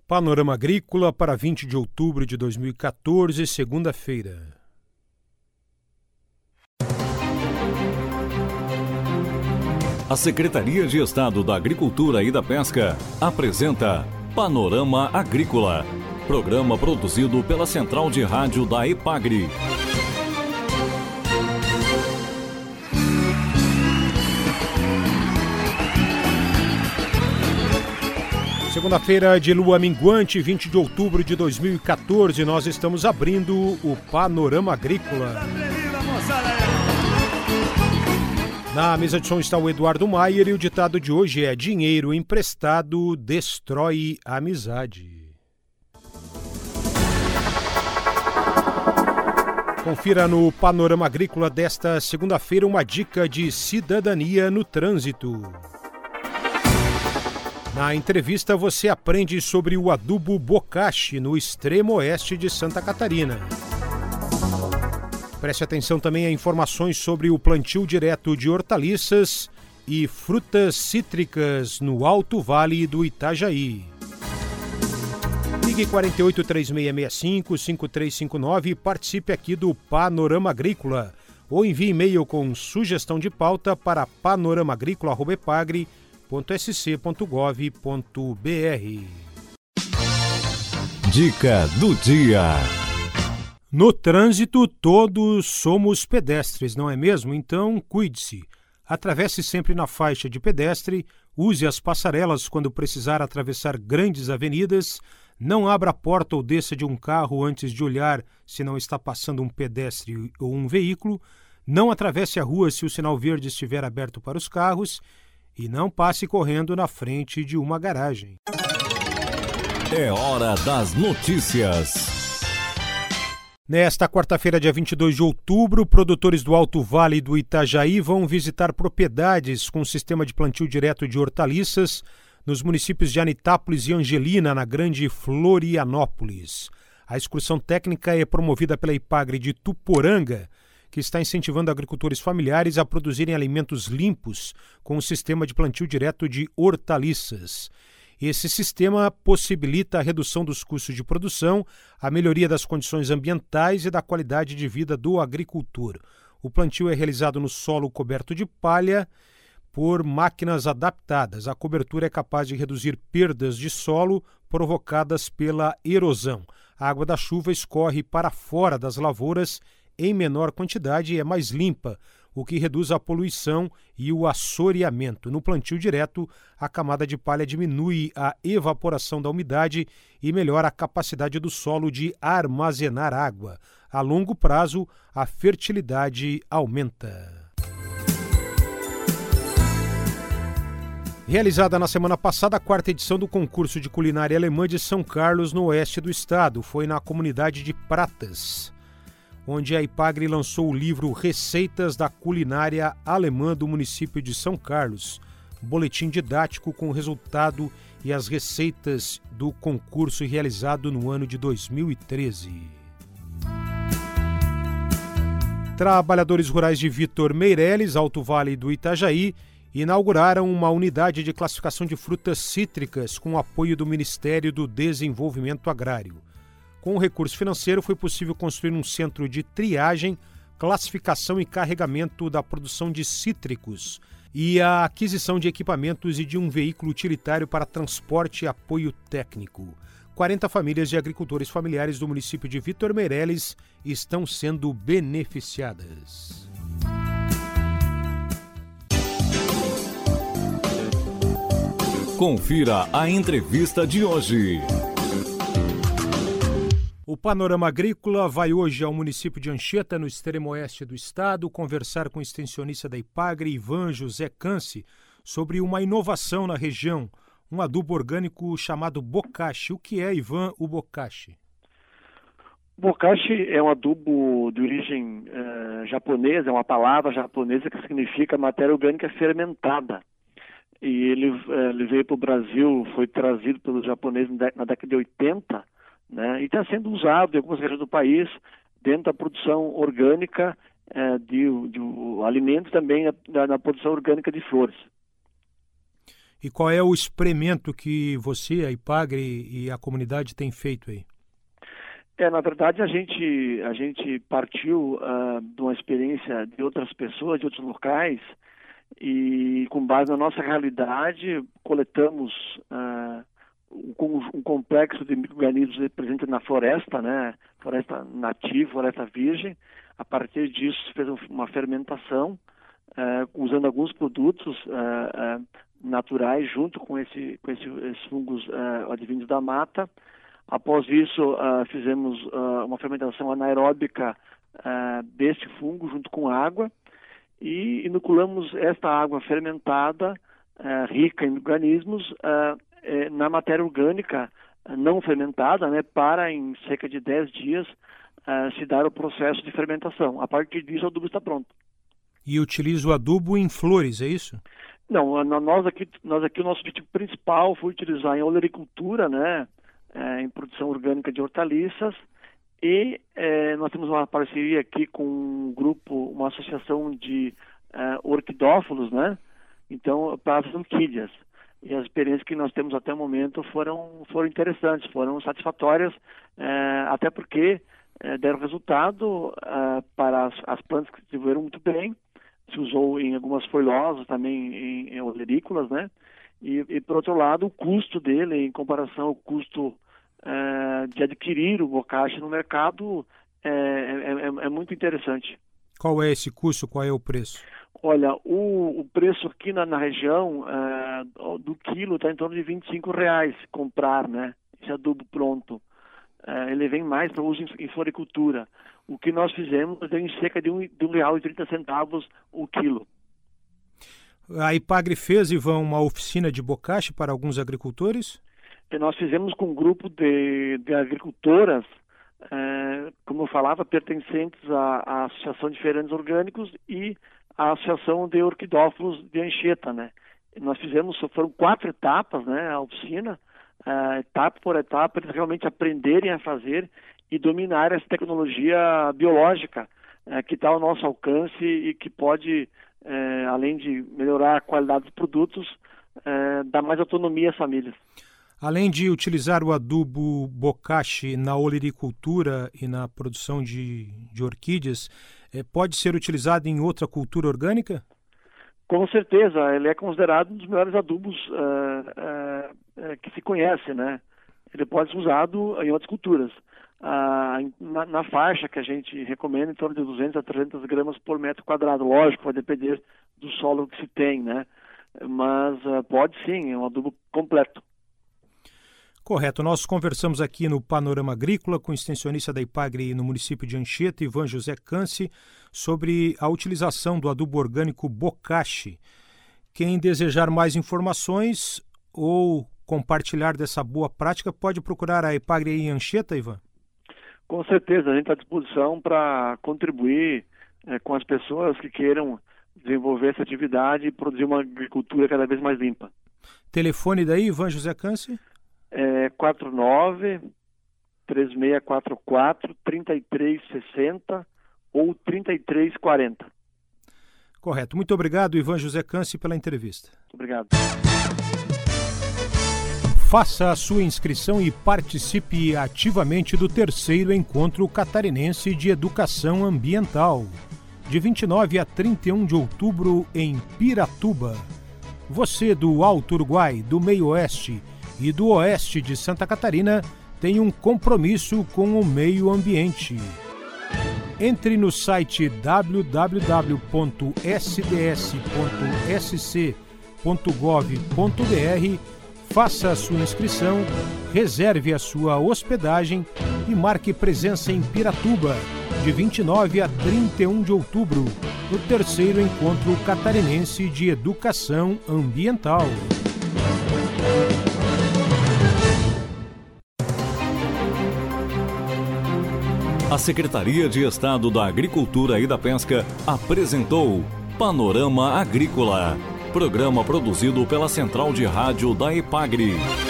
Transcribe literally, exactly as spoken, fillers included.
Panorama Agrícola para vinte de outubro de dois mil e quatorze, segunda-feira. A Secretaria de Estado da Agricultura e da Pesca apresenta Panorama Agrícola, programa produzido pela Central de Rádio da EPAGRE. Segunda-feira de lua minguante, vinte de outubro de dois mil e quatorze, nós estamos abrindo o Panorama Agrícola. Na mesa de som está o Eduardo Maier e o ditado de hoje é: dinheiro emprestado destrói a amizade. Confira no Panorama Agrícola desta segunda-feira uma dica de cidadania no trânsito. Na entrevista você aprende sobre o adubo bocashi no extremo oeste de Santa Catarina. Preste atenção também a informações sobre o plantio direto de hortaliças e frutas cítricas no Alto Vale do Itajaí. Ligue quatro oito três seis seis cinco, cinco três cinco nove e participe aqui do Panorama Agrícola. Ou envie e-mail com sugestão de pauta para panoramaagrícola arroba epagre ponto s c ponto gov ponto b r. Dica do dia. No trânsito, todos somos pedestres, não é mesmo? Então, cuide-se. Atravesse sempre na faixa de pedestre, use as passarelas quando precisar atravessar grandes avenidas, não abra a porta ou desça de um carro antes de olhar se não está passando um pedestre ou um veículo, não atravesse a rua se o sinal verde estiver aberto para os carros e não passe correndo na frente de uma garagem. É hora das notícias. Nesta quarta-feira, dia vinte e dois de outubro, produtores do Alto Vale do Itajaí vão visitar propriedades com sistema de plantio direto de hortaliças nos municípios de Anitápolis e Angelina, na Grande Florianópolis. A excursão técnica é promovida pela EPAGRE de Tuporanga, que está incentivando agricultores familiares a produzirem alimentos limpos com o sistema de plantio direto de hortaliças. Esse sistema possibilita a redução dos custos de produção, a melhoria das condições ambientais e da qualidade de vida do agricultor. O plantio é realizado no solo coberto de palha por máquinas adaptadas. A cobertura é capaz de reduzir perdas de solo provocadas pela erosão. A água da chuva escorre para fora das lavouras em menor quantidade e é mais limpa, o que reduz a poluição e o assoreamento. No plantio direto, a camada de palha diminui a evaporação da umidade e melhora a capacidade do solo de armazenar água. A longo prazo, a fertilidade aumenta. Realizada na semana passada, a quarta edição do concurso de culinária alemã de São Carlos, no oeste do estado. Foi na comunidade de Pratas, onde a EPAGRE lançou o livro Receitas da Culinária Alemã do município de São Carlos, boletim didático com o resultado e as receitas do concurso realizado no ano de dois mil e treze. Trabalhadores rurais de Vitor Meireles, Alto Vale do Itajaí, inauguraram uma unidade de classificação de frutas cítricas com o apoio do Ministério do Desenvolvimento Agrário. Com o recurso financeiro, foi possível construir um centro de triagem, classificação e carregamento da produção de cítricos e a aquisição de equipamentos e de um veículo utilitário para transporte e apoio técnico. quarenta famílias de agricultores familiares do município de Vitor Meireles estão sendo beneficiadas. Confira a entrevista de hoje. O Panorama Agrícola vai hoje ao município de Anchieta, no extremo oeste do estado, conversar com o extensionista da EPAGRE, Ivan José Canci, sobre uma inovação na região, um adubo orgânico chamado bocashi. O que é, Ivan, o bocashi? Bokashi é um adubo de origem uh, japonesa, é uma palavra japonesa que significa matéria orgânica fermentada. E ele, uh, ele veio para o Brasil, foi trazido pelos japoneses na década de oitenta, né, e está sendo usado em algumas regiões do país dentro da produção orgânica uh, de, de, de alimentos, também na, na produção orgânica de flores. E qual é o experimento que você, a IPAGRE e a comunidade têm feito aí? É, na verdade, a gente, a gente partiu uh, de uma experiência de outras pessoas, de outros locais, e com base na nossa realidade, coletamos uh, um, um complexo de micro-organismos presentes na floresta, né? Floresta nativa, floresta virgem. A partir disso, fez uma fermentação, uh, usando alguns produtos uh, uh, naturais junto com, esse, com esse, esses fungos uh, advindos da mata. Após isso, uh, fizemos uh, uma fermentação anaeróbica uh, deste fungo junto com água e inoculamos esta água fermentada, uh, rica em organismos, uh, eh, na matéria orgânica uh, não fermentada, né, para em cerca de dez dias uh, se dar o processo de fermentação. A partir disso, o adubo está pronto. E utiliza o adubo em flores, é isso? Não, nós aqui, nós aqui o nosso objetivo principal foi utilizar em olericultura, né, É, em produção orgânica de hortaliças, e é, nós temos uma parceria aqui com um grupo, uma associação de é, orquidófilos, né? Então, para as orquídeas. E as experiências que nós temos até o momento foram, foram interessantes, foram satisfatórias, é, até porque é, deram resultado é, para as, as plantas que se desenvolveram muito bem. Se usou em algumas folhosas, também em, em olerícolas, né? E, e, por outro lado, o custo dele, em comparação ao custo é, de adquirir o bocashi no mercado, é, é, é muito interessante. Qual é esse custo? Qual é o preço? Olha, o, o preço aqui na, na região é, do quilo está em torno de vinte e cinco reais comprar, né? Esse adubo pronto. É, ele vem mais para uso em, em floricultura. O que nós fizemos é em cerca de um, de um real e trinta centavos o quilo. A IPAGRE fez, Ivan, uma oficina de bocashi para alguns agricultores? E nós fizemos com um grupo de, de agricultoras, é, como eu falava, pertencentes à, à Associação de Feirantes Orgânicos e à Associação de Orquidófilos de Anchieta, né? E nós fizemos, foram quatro etapas, né, a oficina, é, etapa por etapa, eles realmente aprenderem a fazer e dominar essa tecnologia biológica, é, que está ao nosso alcance e que pode... É, além de melhorar a qualidade dos produtos, é, dar mais autonomia às famílias. Além de utilizar o adubo bocashi na olericultura e na produção de, de orquídeas, é, pode ser utilizado em outra cultura orgânica? Com certeza, ele é considerado um dos melhores adubos é, é, que se conhece, né? Ele pode ser usado em outras culturas. Ah, na, na faixa que a gente recomenda, em torno de duzentas a trezentas gramas por metro quadrado. Lógico, vai depender do solo que se tem, né? Mas ah, pode sim, é um adubo completo. Correto. Nós conversamos aqui no Panorama Agrícola com o extensionista da IPAGRE no município de Anchieta, Ivan José Canci, sobre a utilização do adubo orgânico bocashi. Quem desejar mais informações ou compartilhar dessa boa prática, pode procurar a IPAGRE em Anchieta, Ivan? Com certeza, a gente está à disposição para contribuir é, com as pessoas que queiram desenvolver essa atividade e produzir uma agricultura cada vez mais limpa. Telefone daí, Ivan José Canci? É quatro nove, três seis quatro quatro, três três seis zero ou três três quarenta. Correto. Muito obrigado, Ivan José Canci, pela entrevista. Muito obrigado. Faça a sua inscrição e participe ativamente do terceiro Encontro Catarinense de Educação Ambiental, de vinte e nove a trinta e um de outubro em Piratuba. Você do Alto Uruguai, do Meio Oeste e do Oeste de Santa Catarina tem um compromisso com o meio ambiente. Entre no site w w w ponto s d s ponto s c ponto gov ponto b r, faça a sua inscrição, reserve a sua hospedagem e marque presença em Piratuba, de vinte e nove a trinta e um de outubro, no terceiro Encontro Catarinense de Educação Ambiental. A Secretaria de Estado da Agricultura e da Pesca apresentou Panorama Agrícola, programa produzido pela Central de Rádio da IPAGRE.